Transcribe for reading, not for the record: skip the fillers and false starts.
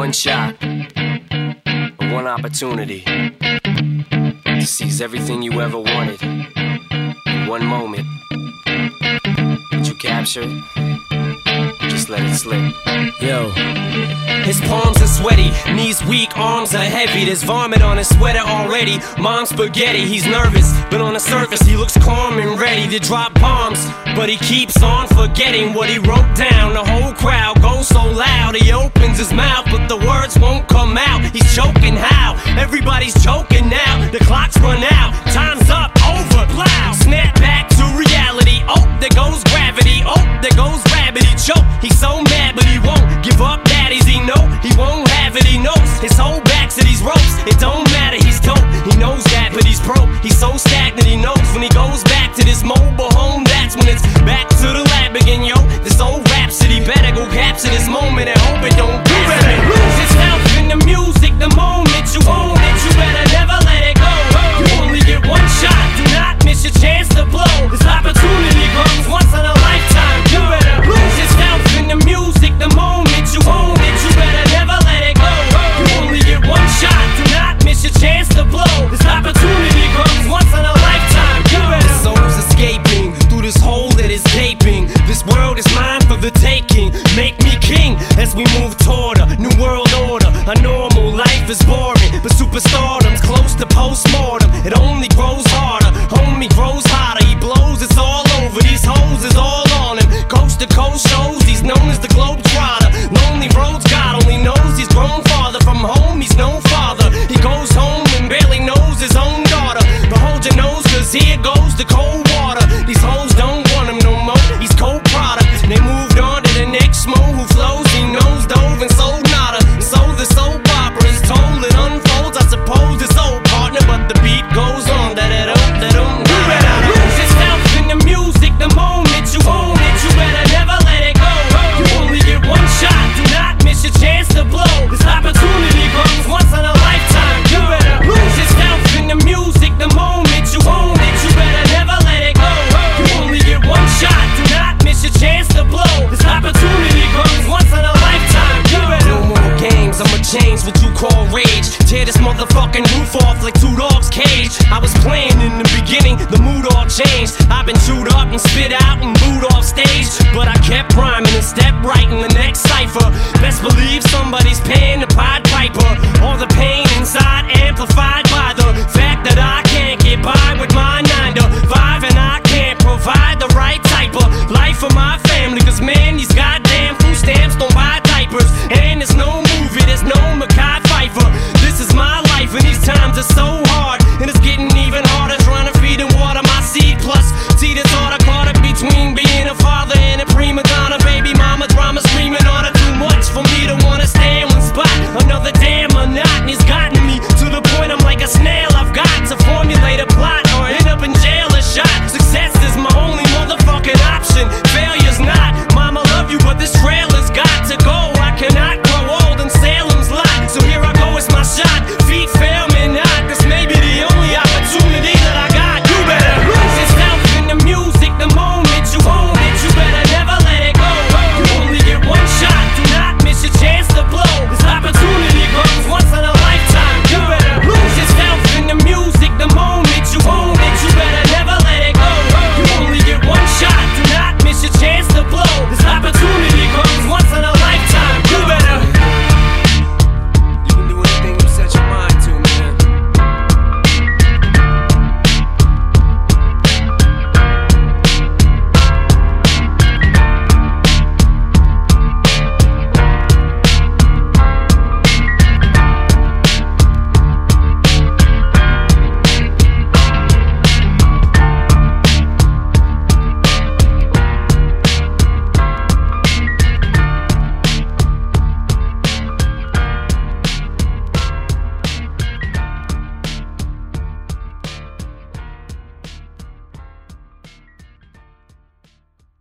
one shot, one opportunity to seize everything you ever wanted in one moment. Did you capture it? Just let it slip. Yo. His palms are sweaty, knees weak, arms are heavy. There's vomit on his sweater already. Mom's spaghetti, he's nervous, but on the surface he looks calm and ready to drop bombs. But he keeps on forgetting what he wrote down. The whole crowd goes so loud, he opens his mouth, but the words won't come out. He's choking how? Everybody's choking now. The clock's run out, time's up, over, loud. Snap back to reality. Oh, there goes gravity. Oh, there goes rabbit. He choke. He's so mad, but he won't give up. Daddies, he know he won't have it. He knows his whole back to these ropes. It don't matter, he's dope. He knows that, but he's broke. He's so stagnant. He knows when he goes back to this mobile home, that's when it's back to the lab again. Yo, this old rhapsody better go capture this moment and hope it don't do it. Lose yourself in the music the moment you own it. You better never let it go. You only get one shot. Do not miss your chance to blow. This opportunity comes once in a lifetime. You better lose yourself in the music the moment you own it. You better never let it go. You only get one shot. Do not miss your chance to blow. This opportunity comes once in a lifetime. You better. The soul's escaping through this hole that is gaping. This world is mine for the taking. Make me king as we move toward a new world order. A normal life is boring, but superstardom's close to postmortem. It only grows harder, homie grows hotter. He blows, it's all over. These hoes is all on him. Coast to coast shows, he's known as the Globetrotter. Lonely roads, God only knows he's grown farther from home. He's no father. He goes home and barely knows his own daughter. But hold your nose, cause here goes the cold water. These hoes don't want him no more. He's cold product. They moved on to the next mo who flows. He knows dove and sold nada. And so the soap opera is told. It unfolds. I suppose it's old partner, but the beat goes on. You better lose yourself in the music the moment you own it. You better never let it go. You only get one shot. Do not miss your chance to blow. This opportunity comes once in a lifetime. You better lose yourself in the music the moment you own it. You better never let it go. You only get one shot. Do not miss your chance to blow. This opportunity comes once in a lifetime. You better. No more games, I'ma change what you call rage. Tear this motherfucking roof off like two dogs' cage. I was playing in the beginning, the mood all changed. I've been chewed up and spit out and booed off stage, but I kept rhyming and stepped right in the next cipher. Best believe somebody's paying the Pied Piper. All the pain inside amplified.